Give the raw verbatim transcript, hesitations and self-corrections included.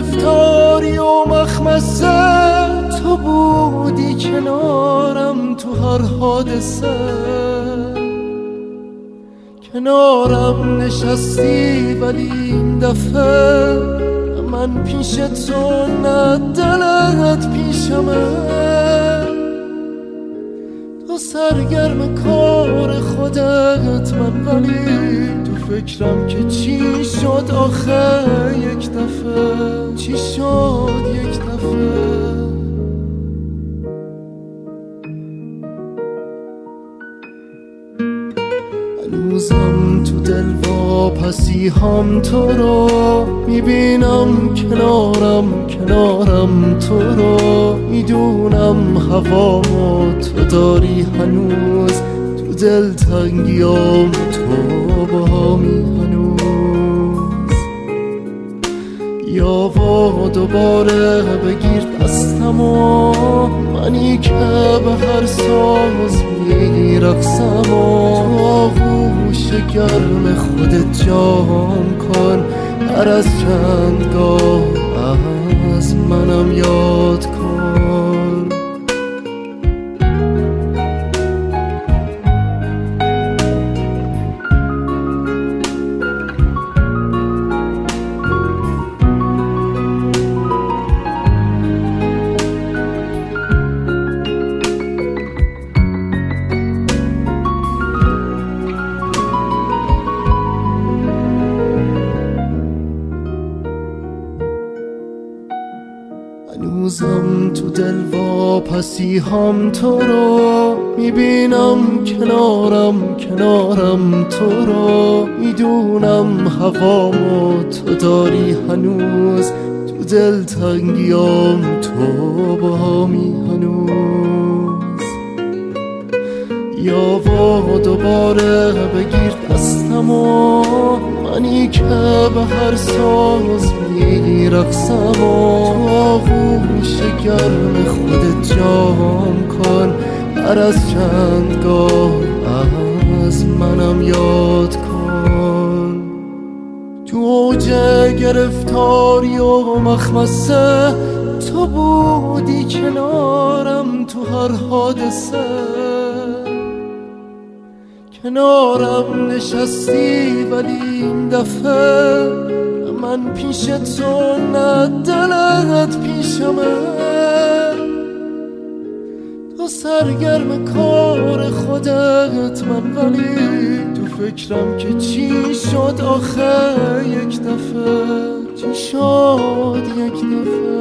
گرفتاری و مخمسه، تو بودی کنارم تو هر حادثه، کنارم نشستی ولی این دفعه من پیش تو نه دلت پیشمه. تو سرگرم کار خودت من ولی تو فکرم که چی شد آخه یک دفعه، چی شد یک دفعه. هنوزم تو دل واپسی هم تو رو میبینم، کنارم کنارم تو رو میدونم، هوا تو داری هنوز تو دل تنگیام، تو با همی هنوز. یا و دوباره بگیر دستم و منی که به هر ساز میرقصم، تو آغوش گرم خودت جام کن، هر از چندگاه از منم یاد کن. هنوزم تو دل واپسی هم تو رو میبینم، کنارم کنارم تو رو میدونم، هوا تو داری هنوز تو دل تنگیام، تو با همی هنوز. یا و دوباره بگیر دستم و منی که به هر ساز میرقصم، تو آغوش گرم خودت جام کن، هر از چندگاه از منم یاد کن. تو اوج گرفتاری و مخمسه، تو بودی کنارم تو هر حادثه، کنارم نشستی ولی این دفعه من پیش تو نه دلت پیشمه. تو سرگرم کار خودت من ولی تو فکرم که چی شد آخه یک دفعه، چی شد یک دفعه.